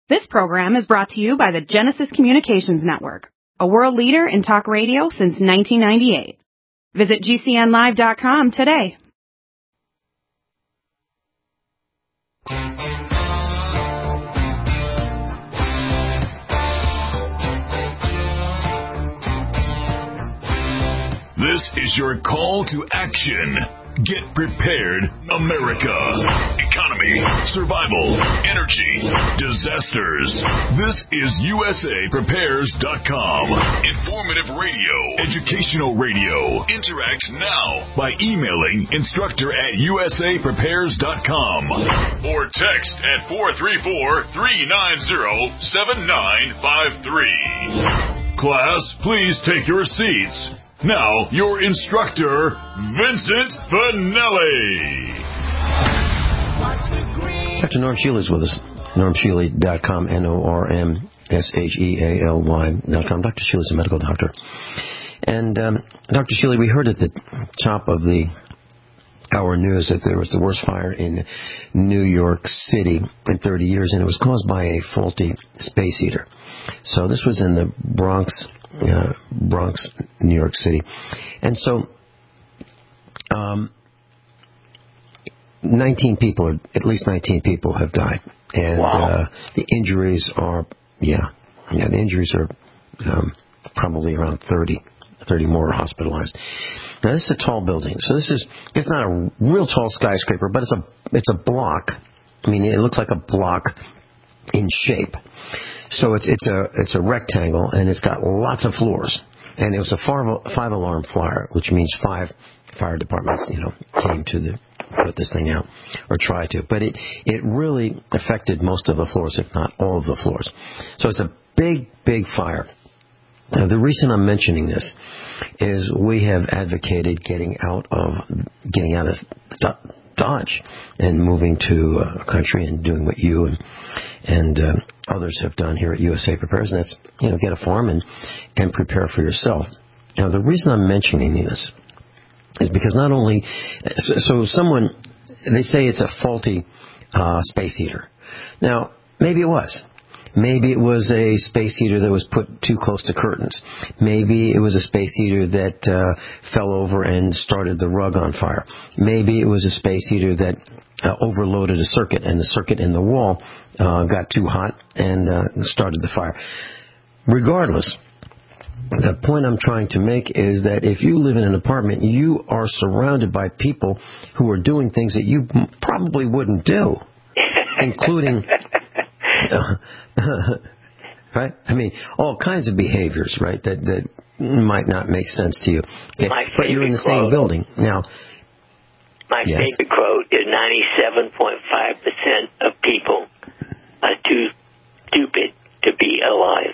This program is brought to you by the Genesis Communications Network, a world leader in talk radio since 1998. Visit GCNlive.com today. This is your call to action. Get prepared, America. Economy, survival, energy, disasters. This is USAPrepares.com. Informative radio, educational radio. Interact now by emailing instructor@USAPrepares.com or text at 434-390-7953. Class, please take your seats. Now, your instructor, Vincent Finelli. Dr. Norm Shealy is with us. NormShealy.com, NormShealy.com. Dr. Shealy is a medical doctor. And, Dr. Shealy, we heard at the top of the hour news that there was the worst fire in New York City in 30 years, and it was caused by a faulty space heater. So this was in the Bronx, New York City. And so 19 people, at least 19 people have died. And wow. The injuries are, the injuries are probably around 30 more are hospitalized. Now, this is a tall building. So it's not a real tall skyscraper, but it's a block. I mean, it looks like a block in shape. So it's a rectangle, and it's got lots of floors. And it was a five-alarm fire, which means 5 fire departments, came to put this thing out, or tried to. But it really affected most of the floors, if not all of the floors. So it's a big, big fire. Now, the reason I'm mentioning this is we have advocated getting out of Dodge and moving to a country and doing what you and others have done here at USA Prepares, and that's get a farm and prepare for yourself. Now, the reason I'm mentioning this is because not only they say it's a faulty space heater. Now, maybe it was. Maybe it was a space heater that was put too close to curtains. Maybe it was a space heater that fell over and started the rug on fire. Maybe it was a space heater that overloaded a circuit, and the circuit in the wall got too hot and started the fire. Regardless, the point I'm trying to make is that if you live in an apartment, you are surrounded by people who are doing things that you probably wouldn't do, including... right? I mean, all kinds of behaviors, right, that might not make sense to you. Okay? But you're in the same building. Now, my favorite quote is 97.5% of people are too stupid to be alive.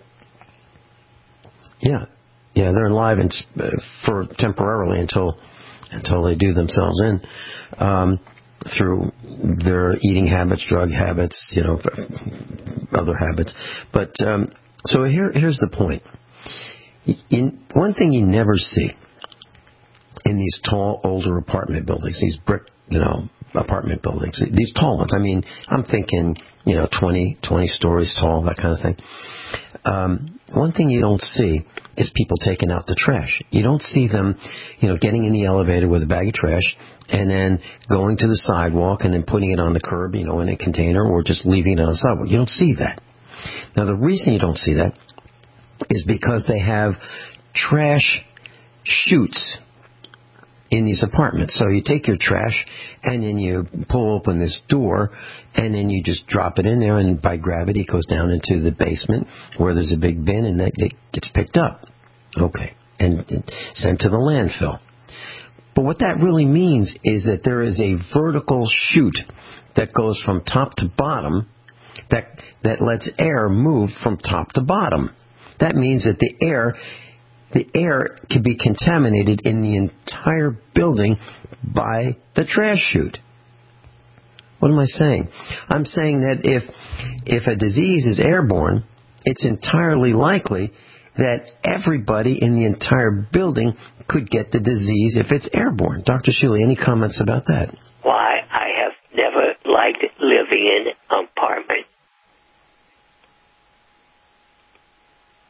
Yeah, they're alive for temporarily until they do themselves in. Through their eating habits, drug habits, other habits. But so here's the point. One thing you never see in these tall, older apartment buildings, these brick, apartment buildings, these tall ones. I mean, I'm thinking, 20 stories tall, that kind of thing. One thing you don't see is people taking out the trash. You don't see them, getting in the elevator with a bag of trash and then going to the sidewalk and then putting it on the curb, in a container, or just leaving it on the sidewalk. You don't see that. Now, the reason you don't see that is because they have trash chutes in these apartments. So you take your trash and then you pull open this door and then you just drop it in there, and by gravity it goes down into the basement where there's a big bin, and that it gets picked up. Okay. And sent to the landfill. But what that really means is that there is a vertical chute that goes from top to bottom that lets air move from top to bottom. That means that the air can be contaminated in the entire building by the trash chute. What am I saying? I'm saying that if a disease is airborne, it's entirely likely that everybody in the entire building could get the disease if it's airborne. Dr. Shealy, any comments about that? Why, I have never liked living in an apartment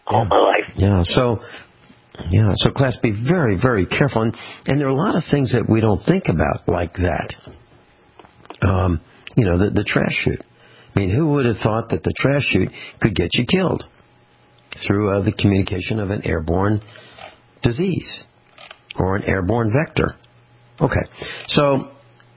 all my life. Yeah, so class, be very, very careful. And there are a lot of things that we don't think about like that. The trash chute. I mean, who would have thought that the trash chute could get you killed through the communication of an airborne disease or an airborne vector? Okay, so...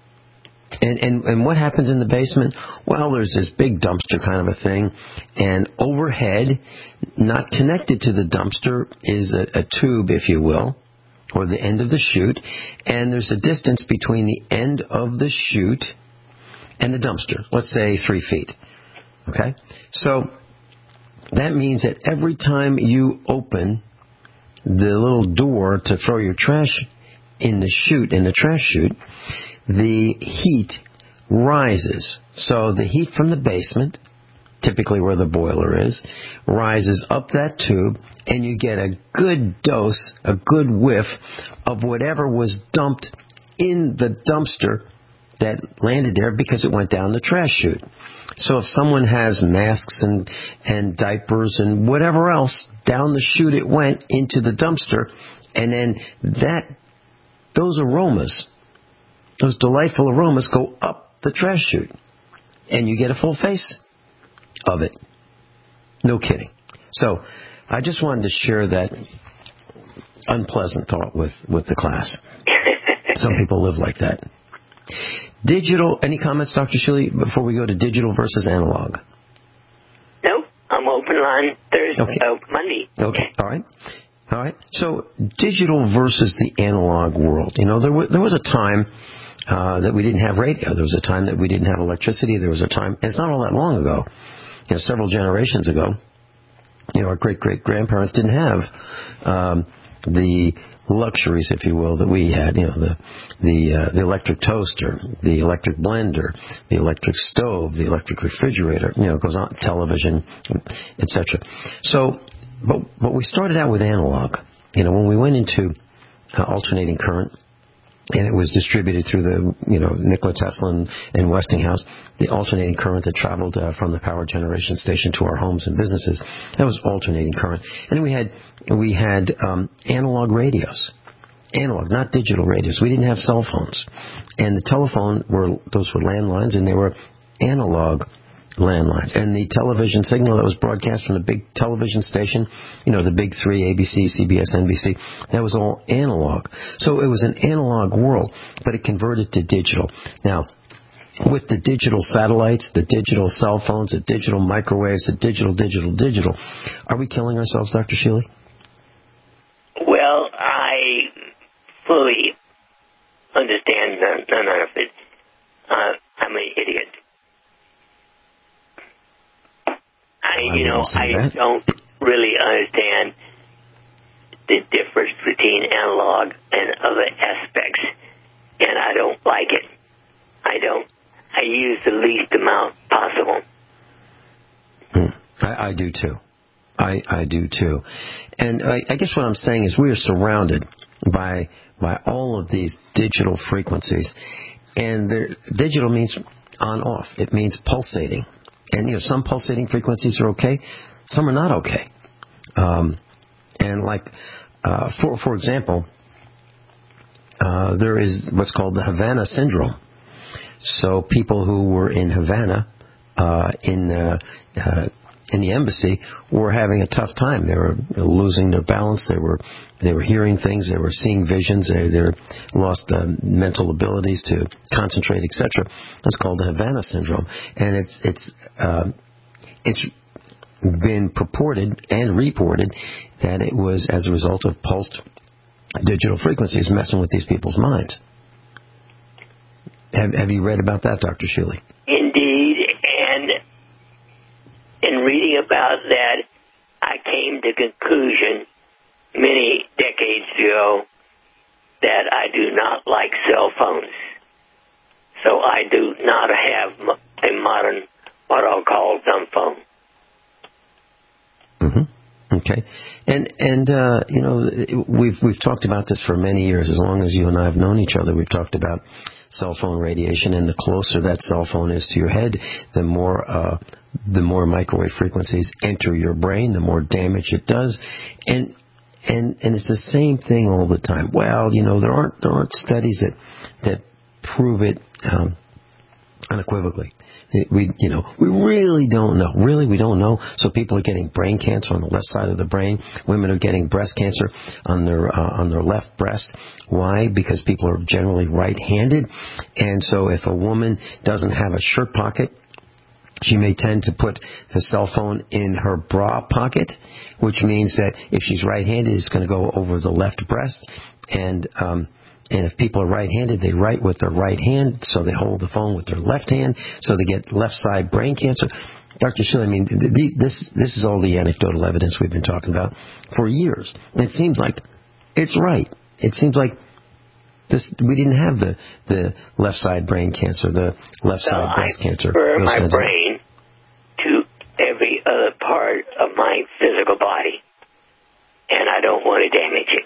And what happens in the basement? Well, there's this big dumpster kind of a thing, and overhead, not connected to the dumpster, is a tube, if you will, or the end of the chute, and there's a distance between the end of the chute and the dumpster, let's say 3 feet. Okay? So that means that every time you open the little door to throw your trash in the trash chute, the heat rises. So the heat from the basement, typically where the boiler is, rises up that tube, and you get a good dose, a good whiff of whatever was dumped in the dumpster that landed there because it went down the trash chute. So if someone has masks and diapers and whatever else, down the chute it went into the dumpster, and then those aromas, those delightful aromas, go up the trash chute, and you get a full face of it. No kidding. So I just wanted to share that unpleasant thought with the class. Some people live like that. Digital, any comments, Dr. Shilley, before we go to digital versus analog? Nope, I'm open on Thursday, Monday. Okay, all right. So digital versus the analog world. There was a time that we didn't have radio. There was a time that we didn't have electricity. There was a time, and it's not all that long ago, several generations ago, our great-great-grandparents didn't have the luxuries, if you will, that we had, the electric toaster, the electric blender, the electric stove, the electric refrigerator, goes on, television, etc. So, but we started out with analog. When we went into alternating current, and it was distributed through the, Nikola Tesla and Westinghouse, the alternating current that traveled from the power generation station to our homes and businesses. That was alternating current. And then we had analog radios. Analog, not digital radios. We didn't have cell phones. And the telephone those were landlines, and they were analog landlines. And the television signal that was broadcast from the big television station, the big three, ABC, CBS, NBC, that was all analog. So it was an analog world, but it converted to digital. Now, with the digital satellites, the digital cell phones, the digital microwaves, the digital, are we killing ourselves, Dr. Shilley? Well, I fully understand none of it. I'm an idiot. I don't really understand the difference between analog and other aspects, and I don't like it. I use the least amount possible. I do too. I do too. And I guess what I'm saying is we are surrounded by all of these digital frequencies, and digital means on-off. It means pulsating. And, some pulsating frequencies are okay, some are not okay. And like, for example, there is what's called the Havana syndrome. So people who were in Havana, in the embassy, were having a tough time. They were losing their balance. They were hearing things. They were seeing visions. They lost mental abilities to concentrate, etc. That's called the Havana syndrome, and it's been purported and reported that it was as a result of pulsed digital frequencies messing with these people's minds. Have you read about that, Dr. Shilley? Indeed, and in reading about that, I came to the conclusion many decades ago that I do not like cell phones. So I do not have a modern, what I'll call, dumb phone. Mm-hmm. Okay. And we've talked about this for many years. As long as you and I have known each other, we've talked about cell phone radiation, and the closer that cell phone is to your head, the more microwave frequencies enter your brain, the more damage it does. And it's the same thing all the time. Well, there aren't studies that prove it unequivocally. We really don't know. Really, we don't know. So people are getting brain cancer on the left side of the brain. Women are getting breast cancer on their left breast. Why? Because people are generally right-handed. And so if a woman doesn't have a shirt pocket, she may tend to put the cell phone in her bra pocket, which means that if she's right-handed, it's going to go over the left breast. And if people are right-handed, they write with their right hand, so they hold the phone with their left hand, so they get left side brain cancer. Dr. Shilley, this is all the anecdotal evidence we've been talking about for years. And it seems like it's right. It seems like we didn't have the left side brain cancer, the left side breast cancer. I refer my brain to every other part of my physical body, and I don't want to damage it.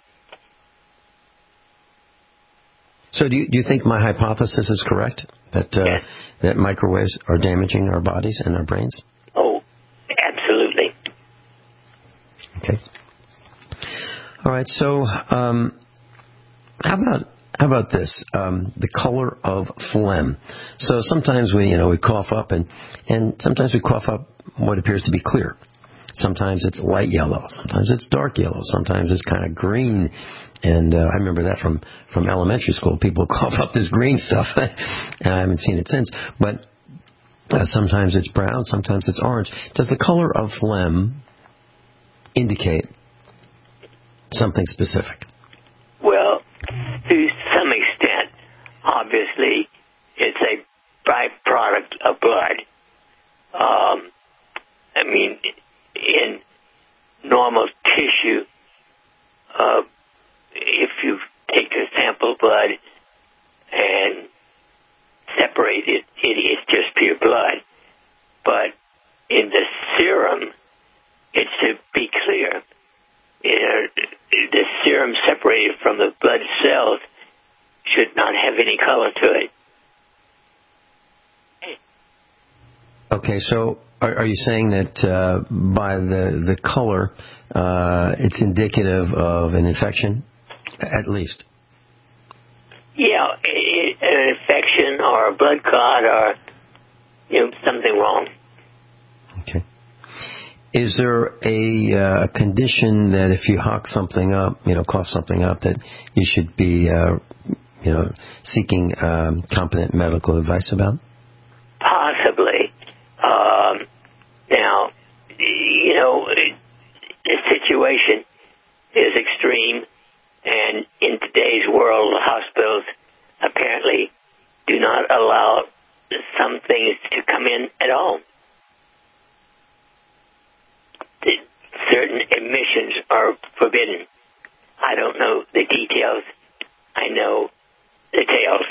So do you think my hypothesis is correct, that yes, that microwaves are damaging our bodies and our brains? Oh, absolutely. Okay. All right. So how about this? The color of phlegm. So sometimes we cough up, and sometimes we cough up what appears to be clear. Sometimes it's light yellow. Sometimes it's dark yellow. Sometimes it's kind of green. And I remember that from elementary school. People cough up this green stuff, and I haven't seen it since. But sometimes it's brown, sometimes it's orange. Does the color of phlegm indicate something specific? Well, to some extent, obviously, it's a byproduct of blood. In normal tissue, if you take a sample of blood and separate it, it is just pure blood. But in the serum, it should be clear. The serum separated from the blood cells should not have any color to it. Okay, so are you saying that by the color, it's indicative of an infection, at least? Yeah, an infection or a blood clot or something wrong. Okay. Is there a condition that if you hawk something up, cough something up, that you should be, seeking competent medical advice about? Possibly. Now, the situation is extreme, and in today's world, hospitals apparently do not allow some things to come in at all. Certain admissions are forbidden. I don't know the details. I know the tales.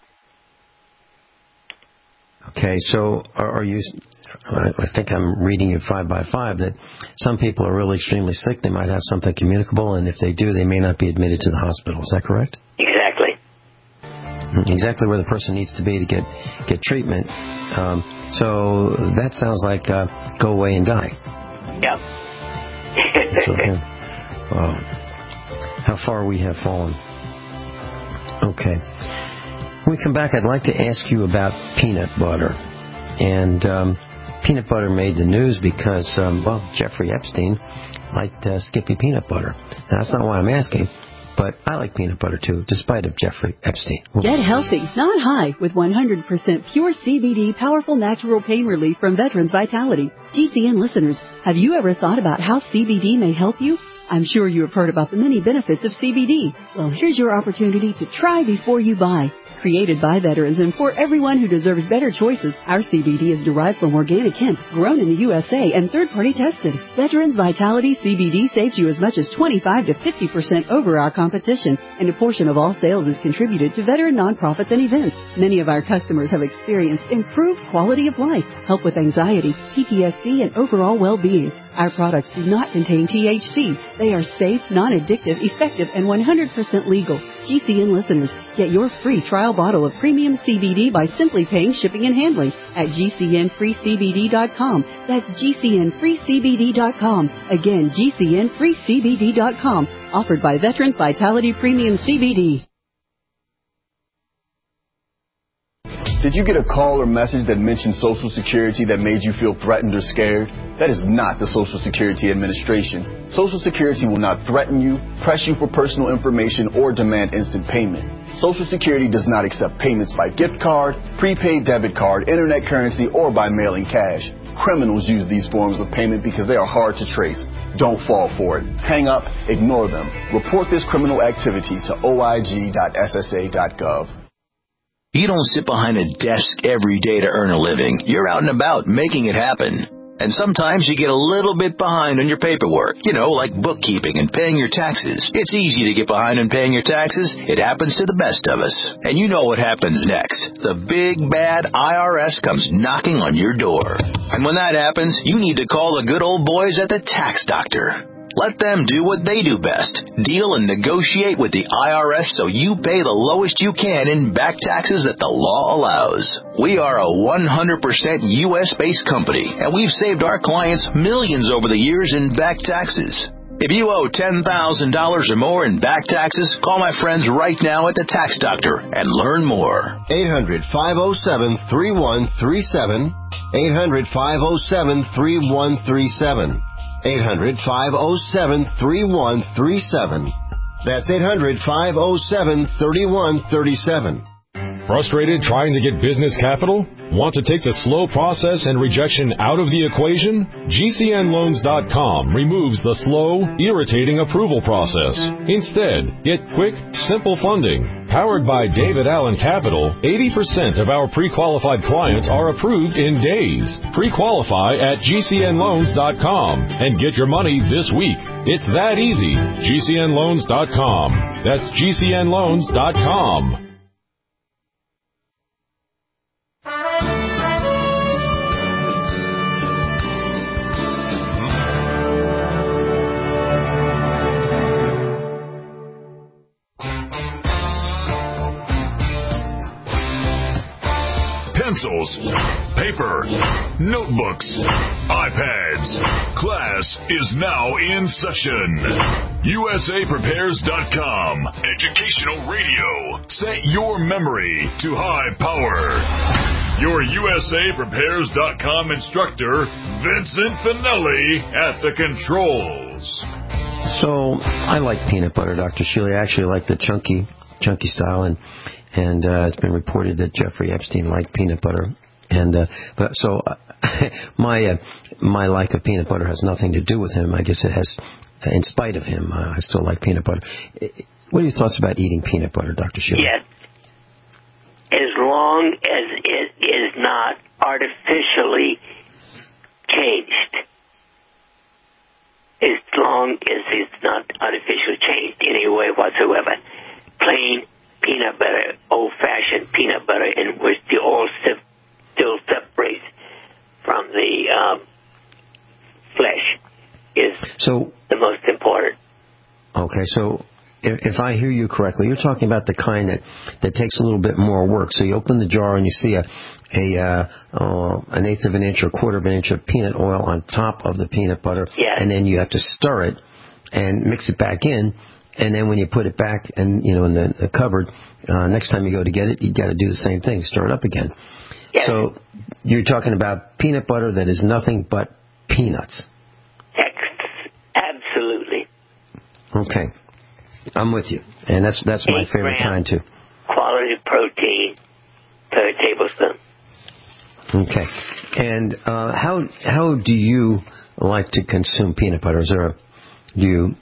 Okay, so are you, I think I'm reading in 5x5 that some people are really extremely sick. They might have something communicable, and if they do, they may not be admitted to the hospital. Is that correct? Exactly. Exactly where the person needs to be to get treatment. So that sounds like go away and die. Yep. So, wow. How far we have fallen. Okay. When we come back, I'd like to ask you about peanut butter. And peanut butter made the news because, Jeffrey Epstein liked Skippy peanut butter. Now, that's not why I'm asking, but I like peanut butter too, despite of Jeffrey Epstein. Get healthy, not high, with 100% pure CBD powerful natural pain relief from Veterans Vitality. GCN listeners, have you ever thought about how CBD may help you? I'm sure you have heard about the many benefits of CBD. Well, here's your opportunity to try before you buy. Created by veterans and for everyone who deserves better choices, our CBD is derived from organic hemp, grown in the USA, and third-party tested. Veterans Vitality CBD saves you as much as 25 to 50% over our competition, and a portion of all sales is contributed to veteran nonprofits and events. Many of our customers have experienced improved quality of life, help with anxiety, PTSD, and overall well-being. Our products do not contain THC. They are safe, non-addictive, effective, and 100% legal. GCN listeners, get your free trial bottle of premium CBD by simply paying shipping and handling at GCNFreeCBD.com. That's GCNFreeCBD.com. Again, GCNFreeCBD.com. Offered by Veterans Vitality Premium CBD. Did you get a call or message that mentioned Social Security that made you feel threatened or scared? That is not the Social Security Administration. Social Security will not threaten you, press you for personal information, or demand instant payment. Social Security does not accept payments by gift card, prepaid debit card, internet currency, or by mailing cash. Criminals use these forms of payment because they are hard to trace. Don't fall for it. Hang up, ignore them. Report this criminal activity to oig.ssa.gov. You don't sit behind a desk every day to earn a living. You're out and about making it happen. And sometimes you get a little bit behind on your paperwork, like bookkeeping and paying your taxes. It's easy to get behind on paying your taxes. It happens to the best of us. And you know what happens next. The big, bad IRS comes knocking on your door. And when that happens, you need to call the good old boys at the Tax Doctor. Let them do what they do best. Deal and negotiate with the IRS so you pay the lowest you can in back taxes that the law allows. We are a 100% U.S.-based company, and we've saved our clients millions over the years in back taxes. If you owe $10,000 or more in back taxes, call my friends right now at the Tax Doctor and learn more. 800-507-3137. 800-507-3137. 800-507-3137. That's 800-507-3137. Frustrated trying to get business capital? Want to take the slow process and rejection out of the equation? GCNLoans.com removes the slow, irritating approval process. Instead, get quick, simple funding. Powered by David Allen Capital, 80% of our pre-qualified clients are approved in days. Pre-qualify at GCNLoans.com and get your money this week. It's that easy. GCNLoans.com. That's GCNLoans.com. Pencils, paper, notebooks, iPads. Class is now in session. USAPrepares.com. Educational radio. Set your memory to high power. Your USAPrepares.com instructor, Vincent Finelli, at the controls. So, I like peanut butter, Dr. Shealy. I actually like the chunky style, and it's been reported that Jeffrey Epstein liked peanut butter. My like of peanut butter has nothing to do with him. I guess it has, in spite of him, I still like peanut butter. What are your thoughts about eating peanut butter, Dr. Shealy? Yes. As long as it is not artificially changed. As long as it's not artificially changed in any way whatsoever. Plain peanut butter, old-fashioned peanut butter, in which the oil still separates from the flesh, is the most important. Okay, so if I hear you correctly, you're talking about the kind that takes a little bit more work. So you open the jar and you see an eighth of an inch or quarter of an inch of peanut oil on top of the peanut butter, yes. And then you have to stir it and mix it back in. And then when you put it back and in the cupboard, next time you go to get it, you got to do the same thing, stir it up again. Yes. So you're talking about peanut butter that is nothing but peanuts. Absolutely. Okay, I'm with you, and that's my favorite kind too. Quality protein per tablespoon. Okay, and how do you like to consume peanut butter? Do you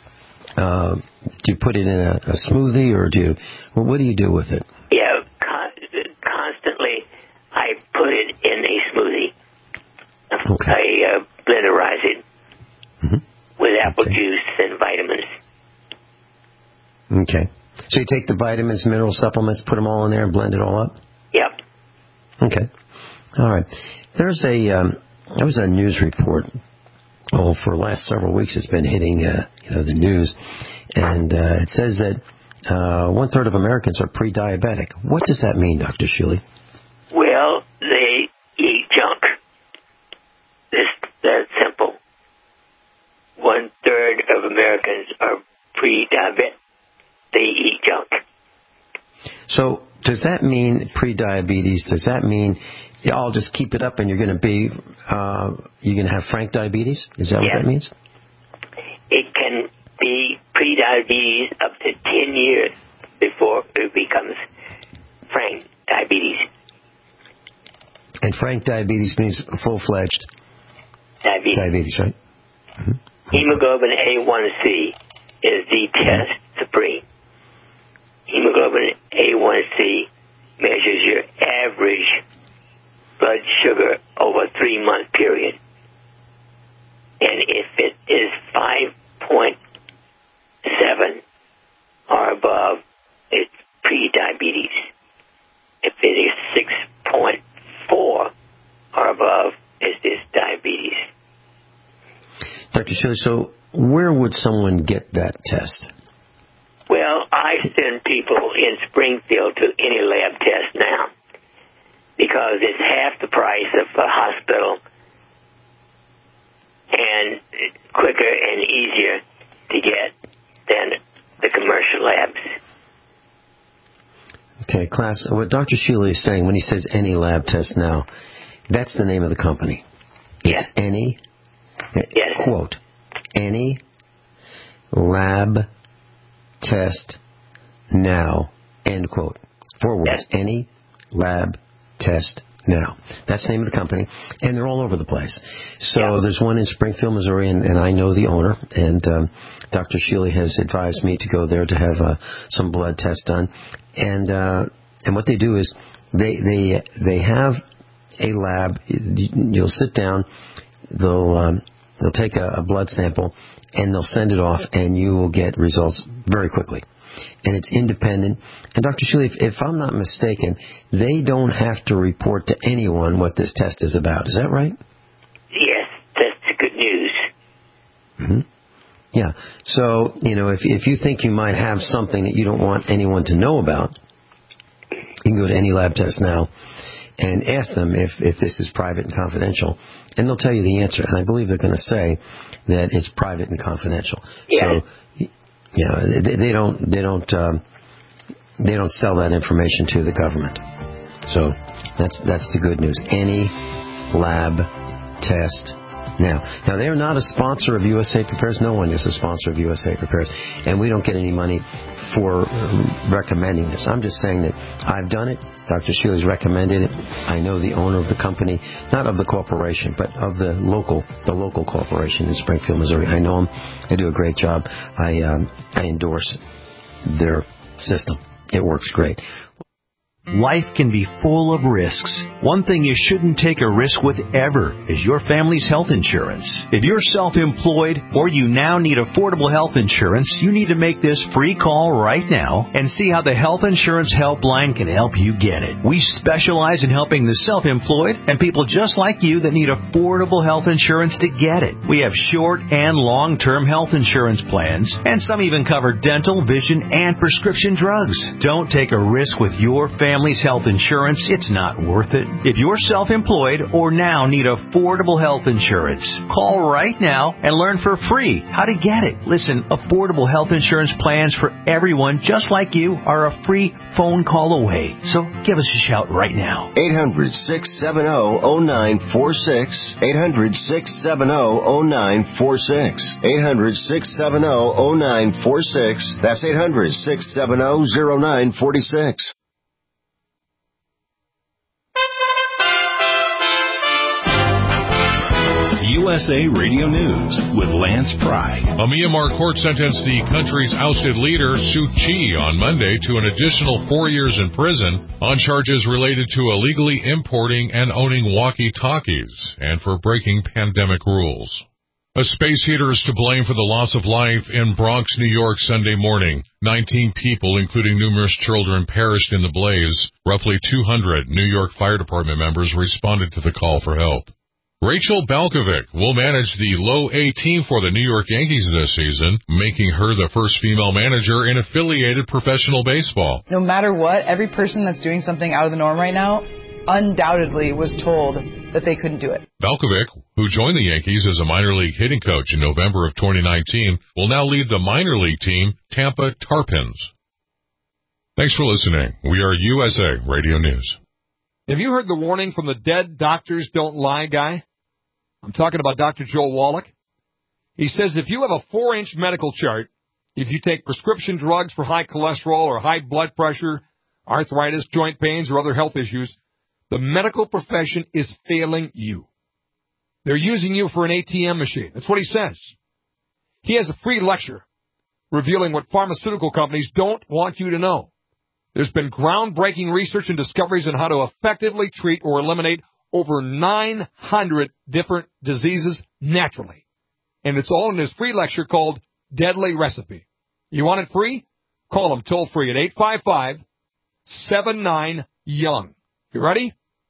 put it in a smoothie, or what do you do with it? Yeah, constantly I put it in a smoothie. Okay. I blenderize it with apple juice and vitamins. Okay. So you take the vitamins, mineral supplements, put them all in there and blend it all up? Yep. Okay. All right. There was a news report for the last several weeks it's been hitting the news, and it says that 1/3 of Americans are pre-diabetic. What does that mean, Dr. Schuele? Well, they eat junk. It's that simple. 1/3 of Americans are pre-diabetic. They eat junk. So does that mean pre-diabetes? Does that mean I'll just keep it up and you're going to have frank diabetes? Is that what that means? It can be pre-diabetes up to 10 years before it becomes frank diabetes. And frank diabetes means full-fledged diabetes, right? Mm-hmm. Hemoglobin A1C is the test supreme. Hemoglobin A1C measures your average blood sugar over a 3-month period. And if it is 5.7 or above, it's pre-diabetes. If it is 6.4 or above, it's diabetes. Dr. Schuele, so where would someone get that test? Well, I send people in Springfield to any lab test now because it's half the price of a hospital and quicker and easier to get than the commercial labs. Okay, class, what Dr. Schuele is saying when he says any lab test now, that's the name of the company. It's any, quote, any lab test now, end quote. 4 words, any lab test now. That's the name of the company, and they're all over the place. So there's one in Springfield, Missouri, and I know the owner, and Dr. Schuele has advised me to go there to have some blood tests done. And what they do is they have a lab. You'll sit down, they'll take a blood sample, and they'll send it off, and you will get results very quickly. And it's independent. And Dr. Schuele, if I'm not mistaken, they don't have to report to anyone what this test is about. Is that right? Yes, that's good news. Mm-hmm. Yeah. So, if you think you might have something that you don't want anyone to know about, you can go to Any Lab Test Now and ask them if this is private and confidential, and they'll tell you the answer. And I believe they're going to say that it's private and confidential. Yeah. So, they don't sell that information to the government. So that's the good news. Any Lab Test Now they are not a sponsor of USA Prepares. No one is a sponsor of USA Prepares, and we don't get any money for recommending this. I'm just saying that I've done it. Dr. Schuele's recommended it. I know the owner of the company, not of the corporation, but of the local corporation in Springfield, Missouri. I know them. They do a great job. I endorse their system. It works great. Life can be full of risks. One thing you shouldn't take a risk with ever is your family's health insurance. If you're self-employed or you now need affordable health insurance, you need to make this free call right now and see how the Health Insurance Helpline can help you get it. We specialize in helping the self-employed and people just like you that need affordable health insurance to get it. We have short and long-term health insurance plans, and some even cover dental, vision, and prescription drugs. Don't take a risk with your family's health insurance. It's not worth it. If you're self-employed or now need affordable health insurance, call right now and learn for free how to get it. Listen, affordable health insurance plans for everyone just like you are a free phone call away. So give us a shout right now. 800-670-0946. 800-670-0946. 800-670-0946. That's 800-670-0946. USA Radio News with Lance Pry. A Myanmar court sentenced the country's ousted leader, Suu Kyi, on Monday to an additional 4 years in prison on charges related to illegally importing and owning walkie-talkies and for breaking pandemic rules. A space heater is to blame for the loss of life in Bronx, New York, Sunday morning. 19 people, including numerous children, perished in the blaze. Roughly 200 New York Fire Department members responded to the call for help. Rachel Balkovic will manage the low A team for the New York Yankees this season, making her the first female manager in affiliated professional baseball. No matter what, every person that's doing something out of the norm right now undoubtedly was told that they couldn't do it. Balkovic, who joined the Yankees as a minor league hitting coach in November of 2019, will now lead the minor league team, Tampa Tarpons. Thanks for listening. We are USA Radio News. Have you heard the warning from the dead doctors don't lie guy? I'm talking about Dr. Joel Wallach. He says if you have a 4-inch medical chart, if you take prescription drugs for high cholesterol or high blood pressure, arthritis, joint pains, or other health issues, the medical profession is failing you. They're using you for an ATM machine. That's what he says. He has a free lecture revealing what pharmaceutical companies don't want you to know. There's been groundbreaking research and discoveries on how to effectively treat or eliminate over 900 different diseases naturally. And it's all in this free lecture called Deadly Recipe. You want it free? Call them toll free at 855-79-YOUNG. You ready?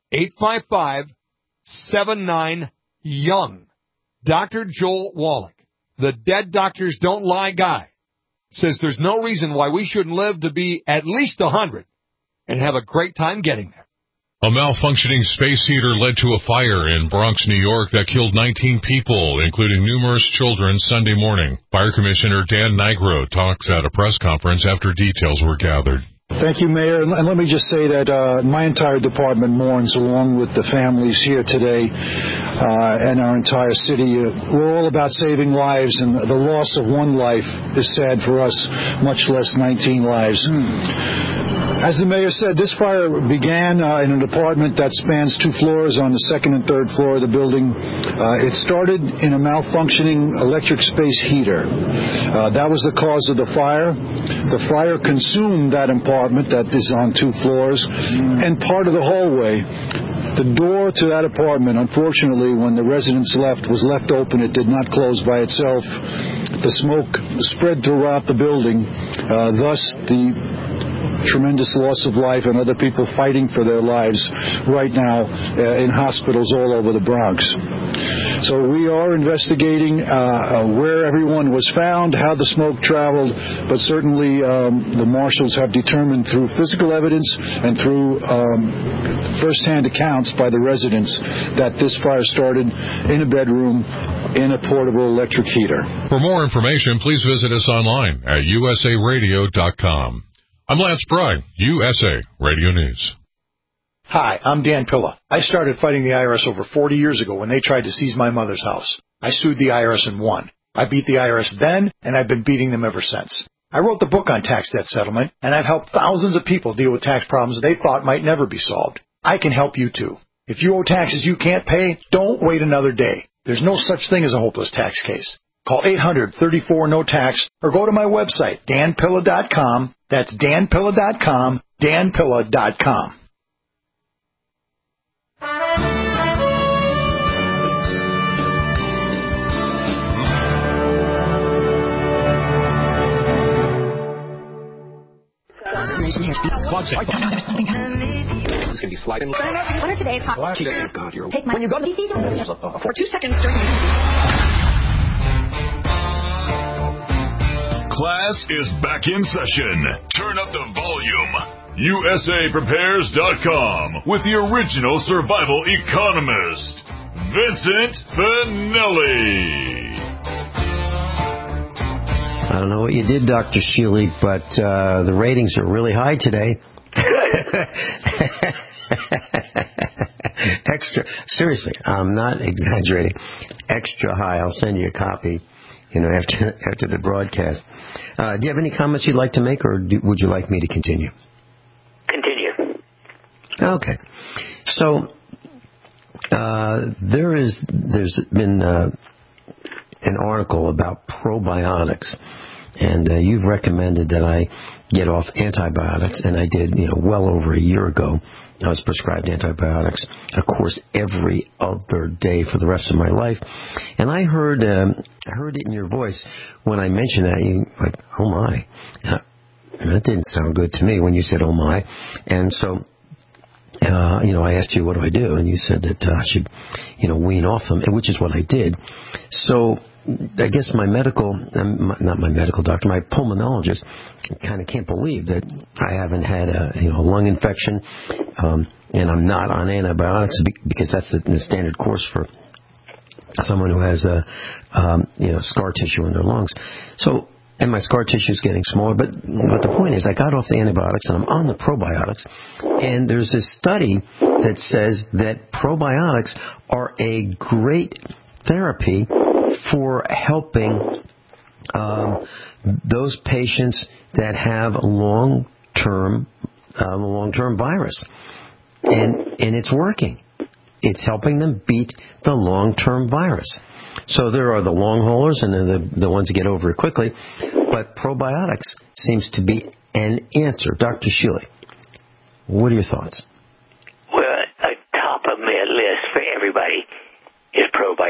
855-79-YOUNG. Dr. Joel Wallach, the dead doctors don't lie guy, says there's no reason why we shouldn't live to be at least 100 and have a great time getting there. A malfunctioning space heater led to a fire in Bronx, New York that killed 19 people, including numerous children, Sunday morning. Fire Commissioner Dan Nigro talks at a press conference after details were gathered. Thank you, Mayor. And let me just say that my entire department mourns along with the families here today and our entire city. We're all about saving lives, and the loss of one life is sad for us, much less 19 lives. As the mayor said, this fire began in an apartment that spans 2 floors on the 2nd and 3rd floor of the building. It started in a malfunctioning electric space heater. That was the cause of the fire. The fire consumed that apartment that is on 2 floors and part of the hallway. The door to that apartment, unfortunately, when the residents left, was left open. It did not close by itself. The smoke spread throughout the building, thus the tremendous loss of life and other people fighting for their lives right now in hospitals all over the Bronx. So we are investigating where everyone was found, how the smoke traveled, but certainly the marshals have determined through physical evidence and through first-hand accounts by the residents that this fire started in a bedroom in a portable electric heater. For more information, please visit us online at usaradio.com. I'm Lance Pry, USA Radio News. Hi, I'm Dan Pilla. I started fighting the IRS over 40 years ago when they tried to seize my mother's house. I sued the IRS and won. I beat the IRS then, and I've been beating them ever since. I wrote the book on tax debt settlement, and I've helped thousands of people deal with tax problems they thought might never be solved. I can help you too. If you owe taxes you can't pay, don't wait another day. There's no such thing as a hopeless tax case. Call 800-34-NO-TAX or go to my website, danpilla.com. That's danpilla.com, danpilla.com. It's going to be sliding. What are today's hot? God, you're take my when you go to the for 2 seconds during Class is back in session. Turn up the volume. USAPrepares.com with the original survival economist, Vincent Finelli. I don't know what you did, Dr. Shealy, but the ratings are really high today. Extra, seriously, I'm not exaggerating. Extra high. I'll send you a copy, after the broadcast. Do you have any comments you'd like to make, or would you like me to continue? Continue. Okay. So there's been an article about probiotics, and you've recommended that I get off antibiotics, and I did, well over a year ago. I was prescribed antibiotics, of course, every other day for the rest of my life. And I heard it in your voice when I mentioned that. You like, oh my, and that didn't sound good to me when you said oh my. And I asked you, what do I do? And you said that I should, wean off them, which is what I did. So I guess my pulmonologist kind of can't believe that I haven't had a lung infection, and I'm not on antibiotics because that's the standard course for someone who has scar tissue in their lungs. So, and my scar tissue is getting smaller, but the point is I got off the antibiotics and I'm on the probiotics, and there's this study that says that probiotics are a great therapy for helping those patients that have long-term virus, and it's working. It's helping them beat the long-term virus. So there are the long haulers and the ones that get over it quickly, but probiotics seems to be an answer. Dr. Shealy, what are your thoughts? Well, a top of my list for everybody is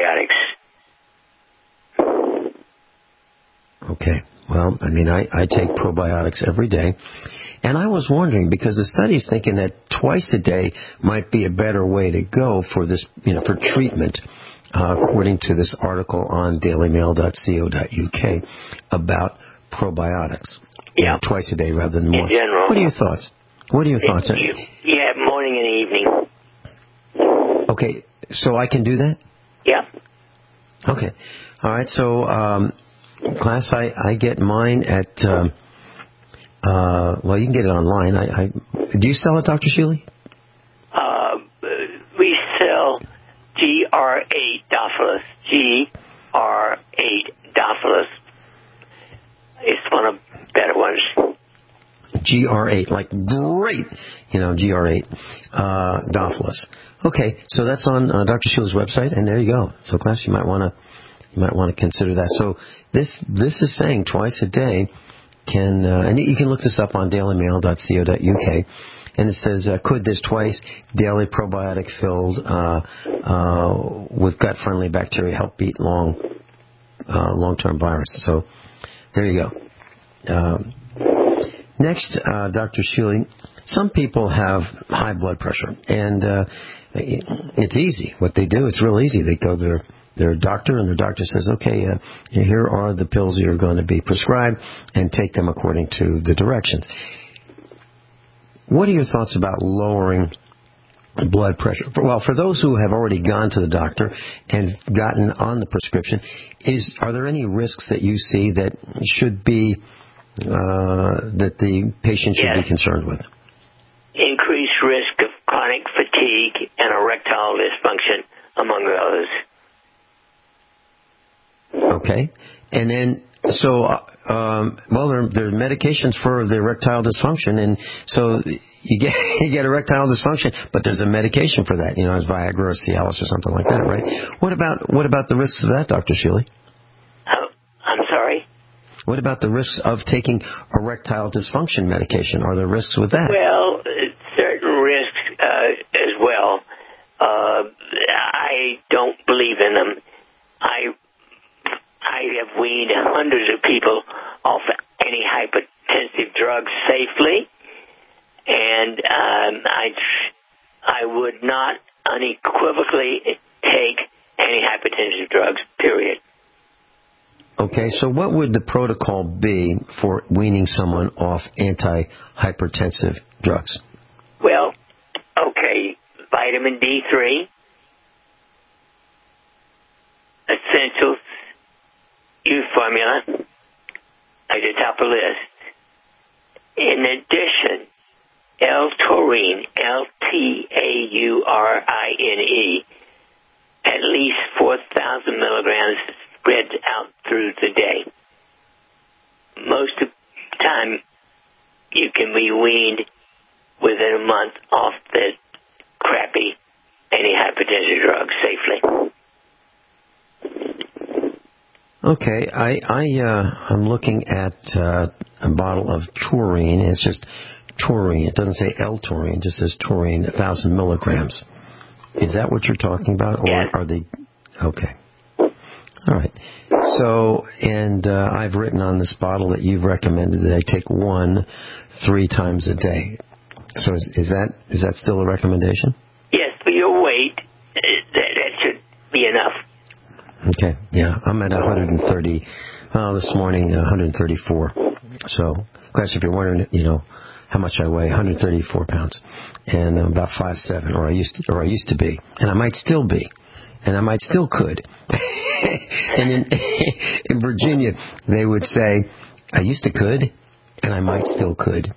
probiotics. Okay. Well, I take probiotics every day. And I was wondering, because the study's thinking that twice a day might be a better way to go for this, for treatment, according to this article on dailymail.co.uk about probiotics. Yeah. Twice a day rather than more. In general. What are your thoughts? Yeah, morning and evening. Okay, so I can do that? Yeah. Okay. All right, so, class, I get mine at, you can get it online. Do you sell it, Dr. Shealy? We sell GR8 Dophilus. GR8 Dophilus. It's one of the better ones. GR8, like great, GR8 Dophilus. Okay, so that's on Dr. Shealy's website, and there you go. So, class, you might want to consider that. So this is saying twice a day and you can look this up on dailymail.co.uk, and it says, could this twice daily probiotic filled with gut-friendly bacteria help beat long-term virus? So there you go. Next, Dr. Shealy, some people have high blood pressure, and it's easy. What they do, it's real easy. They go to their doctor, and the doctor says, okay, here are the pills you're going to be prescribed, and take them according to the directions. What are your thoughts about lowering blood pressure? For those who have already gone to the doctor and gotten on the prescription, are there any risks that you see that should be that the patient should be concerned with? Increased risk of chronic fatigue and erectile dysfunction, among others. Okay. And then, so, there are medications for the erectile dysfunction, and so you get erectile dysfunction, but there's a medication for that, as Viagra or Cialis or something like that, right? What about the risks of that, Dr. Shealy? I'm sorry? What about the risks of taking erectile dysfunction medication? Are there risks with that? Well, certain risks as well. I don't believe in them. I have weaned hundreds of people off antihypertensive drugs safely, and I would not unequivocally take antihypertensive drugs, period. Okay, so what would the protocol be for weaning someone off antihypertensive drugs? Well, okay, vitamin D3, essentials, U formula, at the top of the list. In addition, L-taurine, L-Taurine, at least 4,000 milligrams spread out through the day. Most of the time, you can be weaned within a month off the crappy antihypertensive drugs safely. Okay, I'm looking at a bottle of taurine. It's just taurine. It doesn't say L-taurine. It just says taurine, 1,000 milligrams. Is that what you're talking about, or are they? Okay. All right. So, and I've written on this bottle that you've recommended that I take 1 3 times a day. So is that still a recommendation? Yes, for your weight, that should be enough. Okay, yeah. I'm at 130. This morning, 134. So, class, if you're wondering, how much I weigh, 134 pounds, and I'm about 5'7", or I used to be, and I might still be, and I might still could. And in Virginia, they would say, I used to could, and I might still could.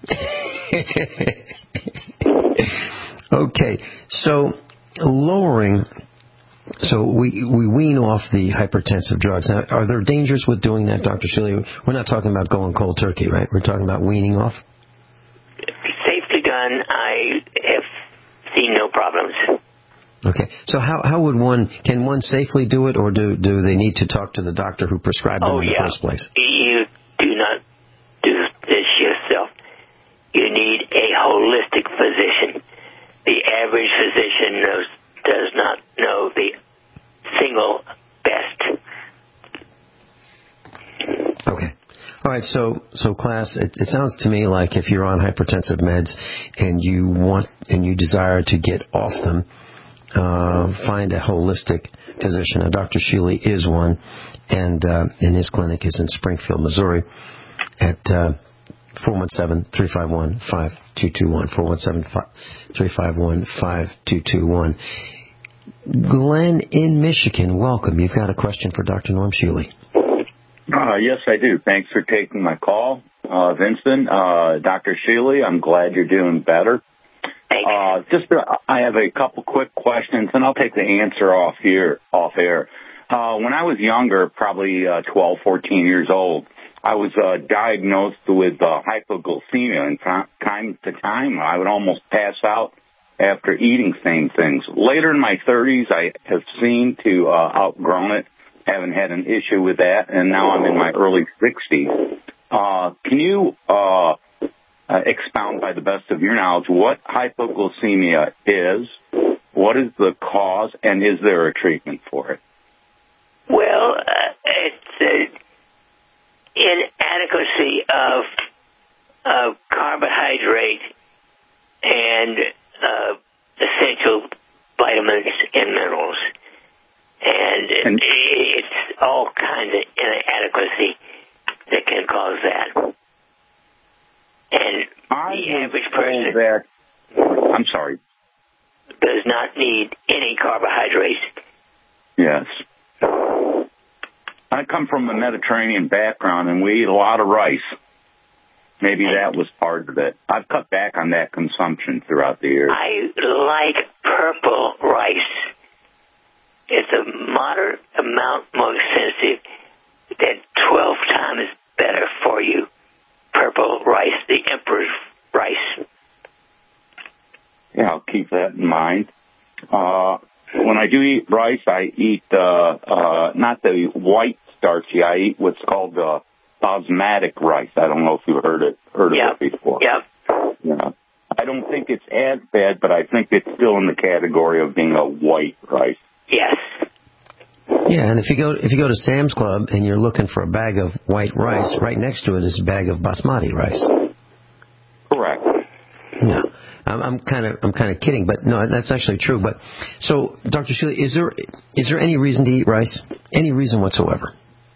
Okay, so lowering. So we wean off the hypertensive drugs. Now, are there dangers with doing that, Dr. Shealy? We're not talking about going cold turkey, right? We're talking about weaning off? Safely done. I have seen no problems. Okay. So how would can one safely do it, or do they need to talk to the doctor who prescribed them in the first place? You do not do this yourself. You need a holistic physician. The average physician does not know the single best. Okay. All right. So class, it sounds to me like if you're on hypertensive meds and you desire to get off them, find a holistic physician. Now, Dr. Shealy is one, and his clinic is in Springfield, Missouri, at 417-351-5221. 417-351-5221. Glenn in Michigan, welcome. You've got a question for Dr. Norm Shealy. Yes, I do. Thanks for taking my call, Vincent. Dr. Shealy, I'm glad you're doing better. I have a couple quick questions, and I'll take the answer off air. When I was younger, probably 12, 14 years old, I was diagnosed with hypoglycemia, and time to time I would almost pass out after eating same things. Later in my 30s, I have seemed to outgrown it, haven't had an issue with that, and now I'm in my early 60s. Can you expound, by the best of your knowledge, what hypoglycemia is, what is the cause, and is there a treatment for it? Well, it's inadequacy of carbohydrate and essential vitamins and minerals. And it's all kinds of inadequacy that can cause that. And the average person I'm sorry. Does not need any carbohydrates. Yes. I come from a Mediterranean background, and we eat a lot of rice. Maybe that was part of it. I've cut back on that consumption throughout the years. I like purple rice. It's a moderate amount more expensive, than 12 times better for you. Purple rice, the emperor's rice. Yeah, I'll keep that in mind. When I do eat rice, I eat not the white starchy. I eat what's called basmati rice. I don't know if you've heard of it before. Yep. Yeah. I don't think it's as bad, but I think it's still in the category of being a white rice. Yes. Yeah, and if you go to Sam's Club and you're looking for a bag of white rice, right next to it is a bag of basmati rice. Correct. Yeah. I'm kind of kidding, but no, that's actually true. But so, Dr. Shealy, is there any reason to eat rice? Any reason whatsoever?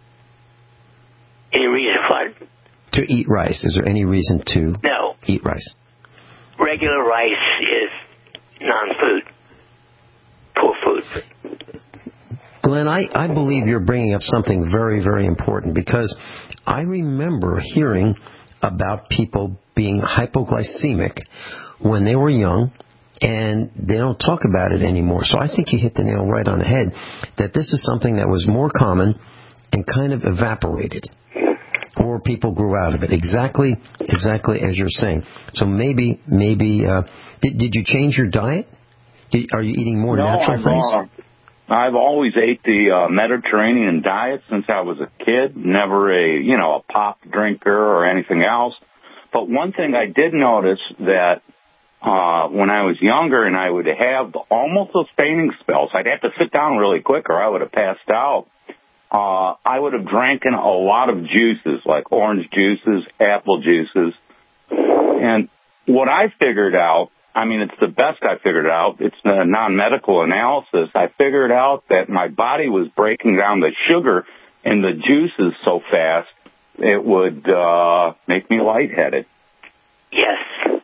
Any reason what? To eat rice. Is there any reason to eat rice? Regular rice is non-food. Poor food. Glenn, I believe you're bringing up something very, very important, because I remember hearing about people being hypoglycemic when they were young, and they don't talk about it anymore. So I think you hit the nail right on the head, that this is something that was more common and kind of evaporated, or people grew out of it. Exactly as you're saying. So maybe did you change your diet? Are you eating more natural things? I've always ate the Mediterranean diet since I was a kid. Never a pop drinker or anything else. But one thing I did notice that when I was younger and I would have almost those fainting spells, I'd have to sit down really quick or I would have passed out. I would have drank in a lot of juices, like orange juices, apple juices. And what I figured out, I mean, it's the best I figured out. It's a non-medical analysis. I figured out that my body was breaking down the sugar in the juices so fast it would make me lightheaded. Yes.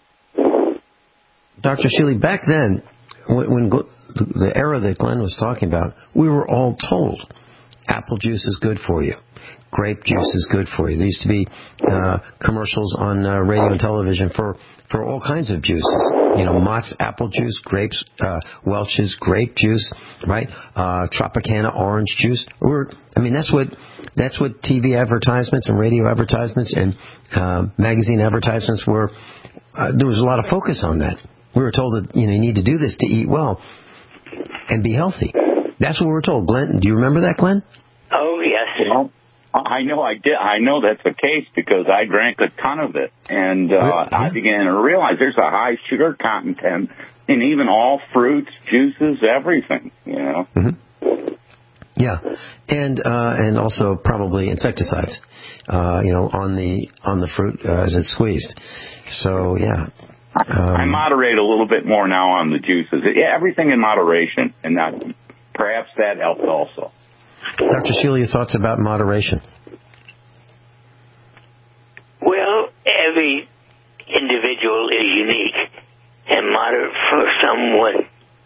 Dr. Shealy, back then, when the era that Glenn was talking about, we were all told apple juice is good for you. Grape juice is good for you. There used to be commercials on radio and television for all kinds of juices. You know, Mott's apple juice, grapes, Welch's grape juice, right? Tropicana orange juice. That's what TV advertisements and radio advertisements and magazine advertisements were. There was a lot of focus on that. We were told that you need to do this to eat well and be healthy. That's what we were told. Glenn, do you remember that, Glenn? Oh yes. Well, I know I did. I know that's the case because I drank a ton of it, and I began to realize there's a high sugar content in even all fruits, juices, everything. You know. Mm-hmm. Yeah, and also probably insecticides. On the fruit as it's squeezed. So yeah. I moderate a little bit more now on the juices. Everything in moderation, and perhaps that helped also. Dr. Shealy, your thoughts about moderation? Well, every individual is unique, and moderate for someone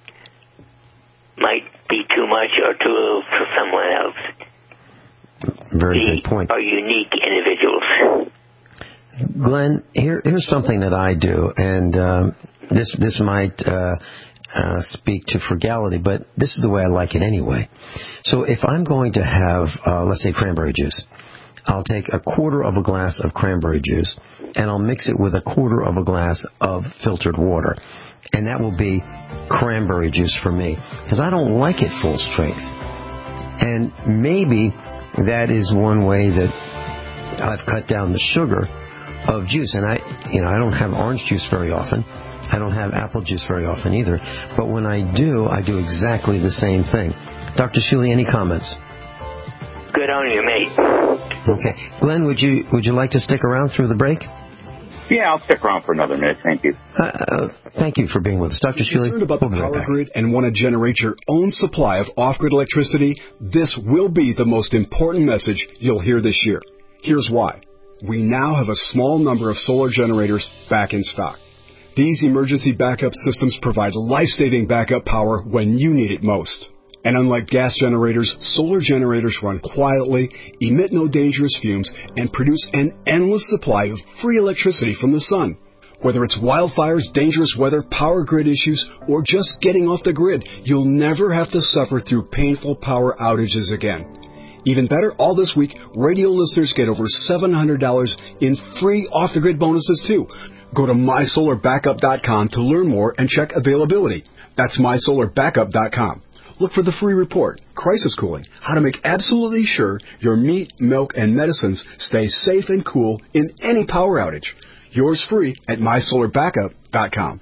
might be too much or too little for someone else. Very good point. Are unique individuals. Glenn, here's something that I do, and this might speak to frugality, but this is the way I like it anyway. So if I'm going to have, let's say, cranberry juice, I'll take a quarter of a glass of cranberry juice, and I'll mix it with a quarter of a glass of filtered water. And that will be cranberry juice for me, because I don't like it full strength. And maybe that is one way that I've cut down the sugar of juice. And I don't have orange juice very often. I don't have apple juice very often either. But when I do exactly the same thing. Dr. Shealy, any comments? Good on you, mate. Okay. Glenn, would you like to stick around through the break? Yeah, I'll stick around for another minute. Thank you. Thank you for being with us. Dr. Shealy, concerned about the power grid and want to generate your own supply of off-grid electricity? This will be the most important message you'll hear this year. Here's why. We now have a small number of solar generators back in stock. These emergency backup systems provide life-saving backup power when you need it most. And unlike gas generators, solar generators run quietly, emit no dangerous fumes, and produce an endless supply of free electricity from the sun. Whether it's wildfires, dangerous weather, power grid issues, or just getting off the grid, you'll never have to suffer through painful power outages again. Even better, all this week, radio listeners get over $700 in free off-the-grid bonuses, too. Go to mysolarbackup.com to learn more and check availability. That's mysolarbackup.com. Look for the free report, Crisis Cooling, how to make absolutely sure your meat, milk, and medicines stay safe and cool in any power outage. Yours free at mysolarbackup.com.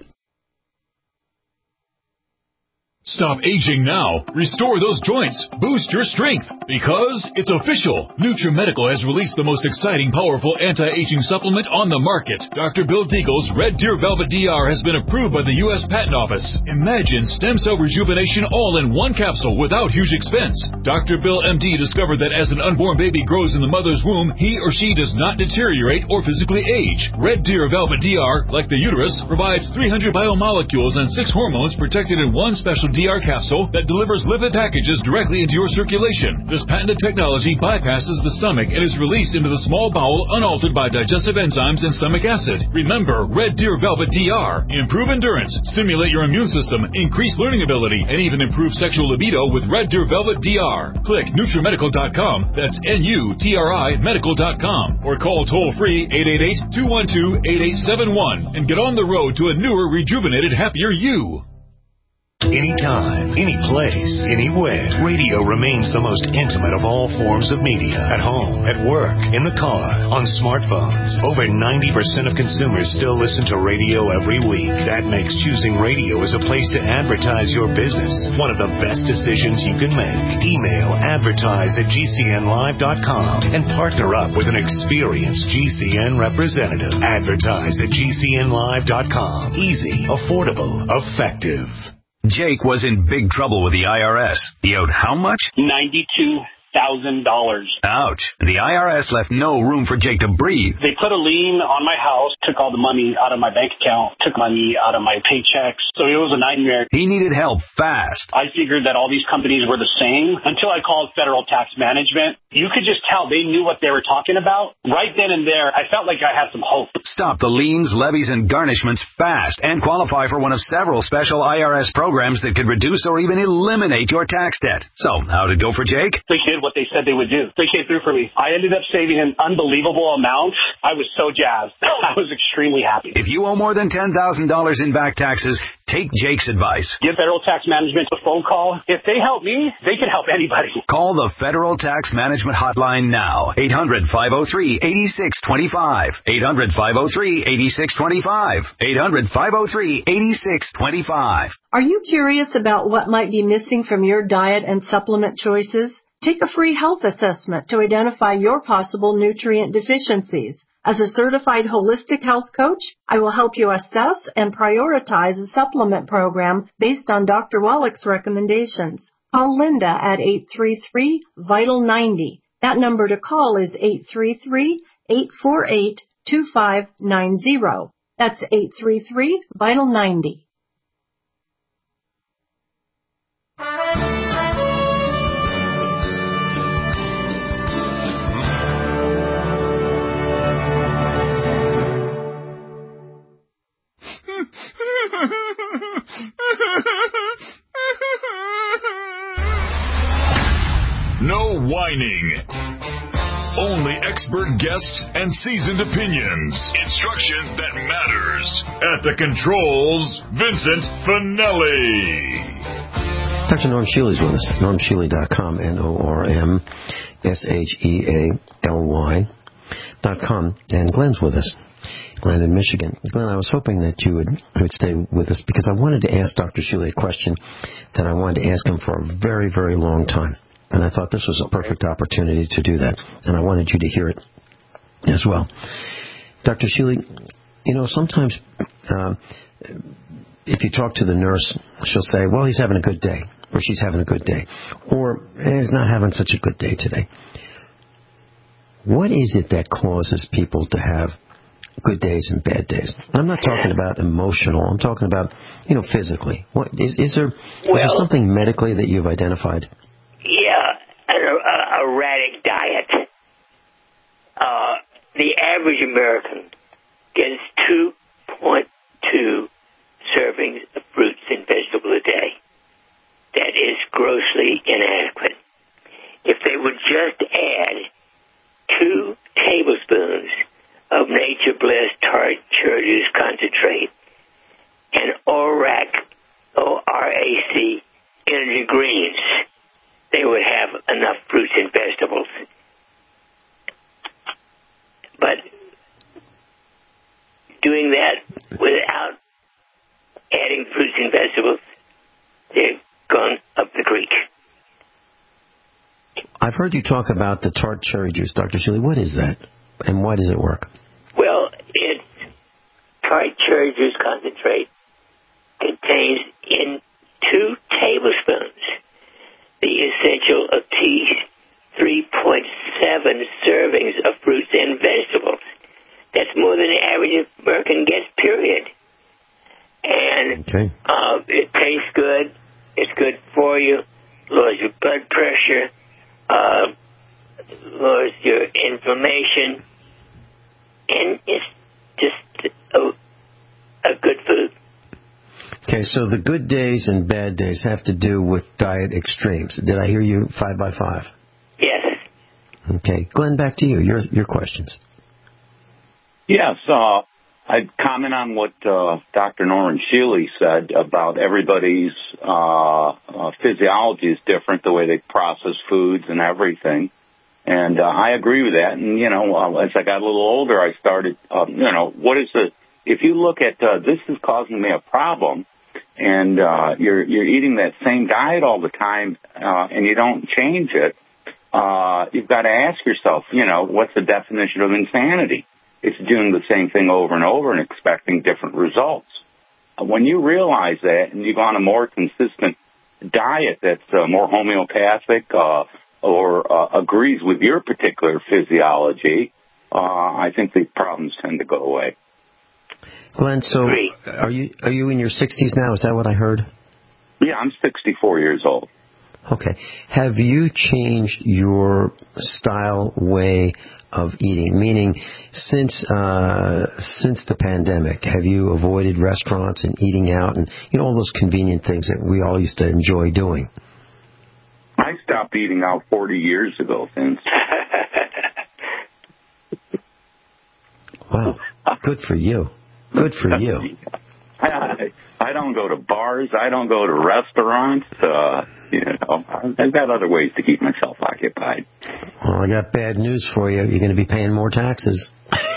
Stop aging now. Restore those joints. Boost your strength. Because it's official. NutriMedical has released the most exciting, powerful anti-aging supplement on the market. Dr. Bill Deagle's Red Deer Velvet DR has been approved by the U.S. Patent Office. Imagine stem cell rejuvenation all in one capsule without huge expense. Dr. Bill MD discovered that as an unborn baby grows in the mother's womb, he or she does not deteriorate or physically age. Red Deer Velvet DR, like the uterus, provides 300 biomolecules and 6 hormones protected in one special DR capsule that delivers lipid packages directly into your circulation. This patented technology bypasses the stomach and is released into the small bowel unaltered by digestive enzymes and stomach acid. Remember, Red Deer Velvet DR. Improve endurance, stimulate your immune system, increase learning ability, and even improve sexual libido with Red Deer Velvet DR. Click NutriMedical.com, that's NUTRI Medical.com, or call toll-free 888-212-8871 and get on the road to a newer, rejuvenated, happier you. anytime, any place, anywhere. Radio remains the most intimate of all forms of media. At home, at work, in the car, on smartphones. Over 90% of consumers still listen to radio every week. That makes choosing radio as a place to advertise your business one of the best decisions you can make. Email advertise@gcnlive.com and partner up with an experienced GCN representative. Advertise at gcnlive.com. Easy, affordable, effective. Jake was in big trouble with the IRS. He owed how much? $92,000. Ouch. The IRS left no room for Jake to breathe. They put a lien on my house, took all the money out of my bank account, took money out of my paychecks. So it was a nightmare. He needed help fast. I figured that all these companies were the same until I called Federal Tax Management. You could just tell they knew what they were talking about. Right then and there, I felt like I had some hope. Stop the liens, levies, and garnishments fast and qualify for one of several special IRS programs that could reduce or even eliminate your tax debt. So, how'd it go for Jake? They did what they said they would do. They came through for me. I ended up saving an unbelievable amount. I was so jazzed. I was extremely happy. If you owe more than $10,000 in back taxes, take Jake's advice. Give Federal Tax Management a phone call. If they help me, they can help anybody. Call the Federal Tax Management Hotline now. 800-503-8625. 800-503-8625. 800-503-8625. Are you curious about what might be missing from your diet and supplement choices? Take a free health assessment to identify your possible nutrient deficiencies. As a certified holistic health coach, I will help you assess and prioritize a supplement program based on Dr. Wallach's recommendations. Call Linda at 833-VITAL-90. That number to call is 833-848-2590. That's 833-VITAL-90. No whining. Only expert guests and seasoned opinions. Instruction that matters. At the controls, Vincent Finelli. Dr. Norm Shealy's with us. NormShealy.com. NormShealy.com. And Glenn's with us. Glenn in Michigan. Glenn, I was hoping that you would stay with us because I wanted to ask Dr. Shealy a question that I wanted to ask him for a very, very long time. And I thought this was a perfect opportunity to do that. And I wanted you to hear it as well. Dr. Shealy, sometimes if you talk to the nurse, she'll say, well, he's having a good day, or she's having a good day, or he's not having such a good day today. What is it that causes people to have good days and bad days? I'm not talking about emotional. I'm talking about, physically. What is there something medically that you've identified? Yeah, an erratic diet. The average American gets 2.2 servings of fruits and vegetables a day. That is grossly inadequate. If they would just add 2 tablespoons of Nature Bliss tart cherry juice concentrate and ORAC, ORAC energy greens, they would have enough fruits and vegetables. But doing that without adding fruits and vegetables, they've gone up the creek. I've heard you talk about the tart cherry juice, Dr. Shealy. What is that, and why does it work? Well, it's tart cherry juice concentrate contains in 2 tablespoons the essential of 3.7 servings of fruits and vegetables. That's more than the average American gets, period. And it tastes good. It's good for you. Lowers your blood pressure. Lowers your inflammation. And it's just a good food. Okay, so the good days and bad days have to do with diet extremes. Did I hear you 5 by 5? Yes. Okay, Glenn, back to you. Your questions. Yes. I'd comment on what Dr. Norman Shealy said about everybody's physiology is different, the way they process foods and everything. And I agree with that. And, as I got a little older, I started, if you look at this is causing me a problem, and you're eating that same diet all the time, and you don't change it, you've got to ask yourself, what's the definition of insanity? It's doing the same thing over and over and expecting different results. When you realize that and you go on a more consistent diet that's more homeopathic or agrees with your particular physiology, I think the problems tend to go away. Glenn, so are you in your 60s now? Is that what I heard? Yeah, I'm 64 years old. Okay. Have you changed your style, way of eating? Meaning, since the pandemic, have you avoided restaurants and eating out and all those convenient things that we all used to enjoy doing? I stopped eating out 40 years ago, Vince. Wow. Good for you. Good for you. I don't go to bars. I don't go to restaurants. I've got other ways to keep myself occupied. Well, I got bad news for you. You're going to be paying more taxes.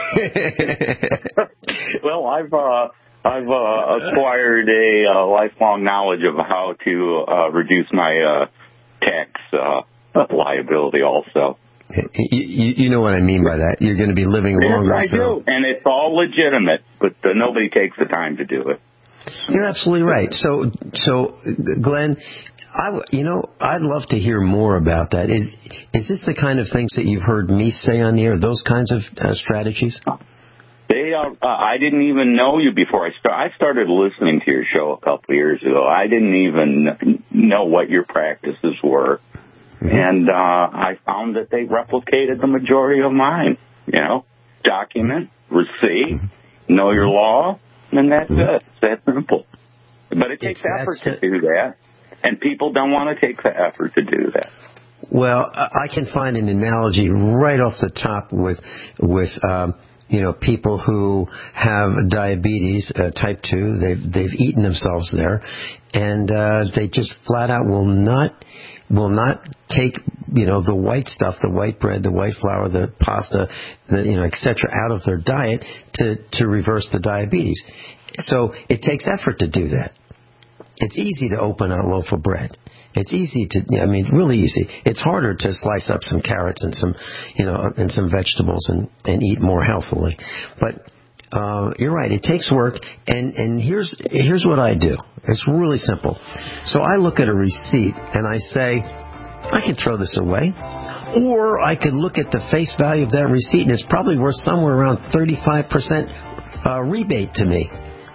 Well, I've acquired a lifelong knowledge of how to reduce my tax liability also. You know what I mean by that. You're going to be living longer. Yes, I do, and it's all legitimate, but nobody takes the time to do it. You're absolutely right. So, Glenn, I'd love to hear more about that. Is this the kind of things that you've heard me say on the air? Those kinds of strategies? They are. I didn't even know you before I started listening to your show a couple of years ago. I didn't even know what your practices were. Mm-hmm. And I found that they replicated the majority of mine. Document, receipt, know your law, and that's it. It's that simple. But it takes effort to do that, and people don't want to take the effort to do that. Well, I can find an analogy right off the top with people who have diabetes, type 2. They've eaten themselves there, and they just flat out will not take, the white stuff, the white bread, the white flour, the pasta, et cetera, out of their diet to reverse the diabetes. So it takes effort to do that. It's easy to open a loaf of bread. It's easy really easy. It's harder to slice up some carrots and some, and some vegetables and eat more healthily. But you're right. It takes work, and here's what I do. It's really simple. So I look at a receipt and I say, I can throw this away, or I could look at the face value of that receipt and it's probably worth somewhere around 35% rebate to me.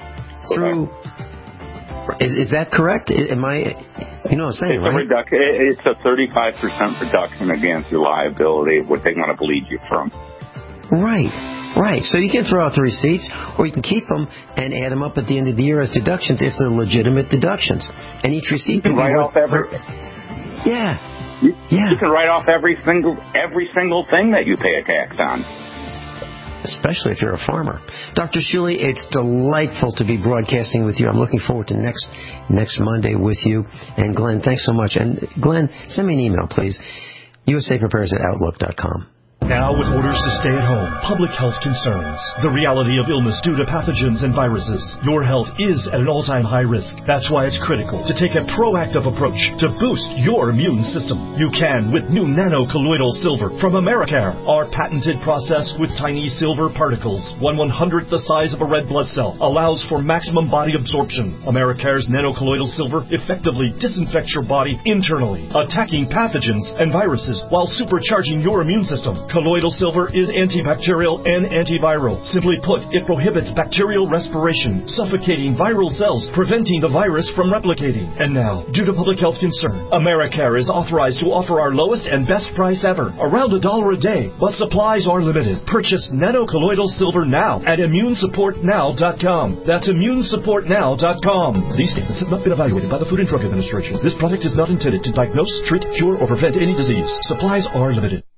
Is that correct? Am I? You know what I'm saying, right? It's a 35% reduction against your liability, what they want to bleed you from. Right. So you can throw out the receipts, or you can keep them and add them up at the end of the year as deductions if they're legitimate deductions. And each receipt can write off everything. Yeah. You can write off every single thing that you pay a tax on. Especially if you're a farmer. Dr. Shealy, it's delightful to be broadcasting with you. I'm looking forward to next Monday with you. And Glenn, thanks so much. And Glenn, send me an email, please. USAprepares@outlook.com. Now with orders to stay at home, public health concerns, the reality of illness due to pathogens and viruses, your health is at an all-time high risk. That's why it's critical to take a proactive approach to boost your immune system. You can with new nano-colloidal silver from Americare. Our patented process with tiny silver particles, 1/100th the size of a red blood cell, allows for maximum body absorption. Americare's nano-colloidal silver effectively disinfects your body internally, attacking pathogens and viruses while supercharging your immune system. Colloidal silver is antibacterial and antiviral. Simply put, it prohibits bacterial respiration, suffocating viral cells, preventing the virus from replicating. And now, due to public health concern, Americare is authorized to offer our lowest and best price ever, around $1 a day, but supplies are limited. Purchase nano-colloidal silver now at ImmuneSupportNow.com. That's ImmuneSupportNow.com. These statements have not been evaluated by the Food and Drug Administration. This product is not intended to diagnose, treat, cure, or prevent any disease. Supplies are limited.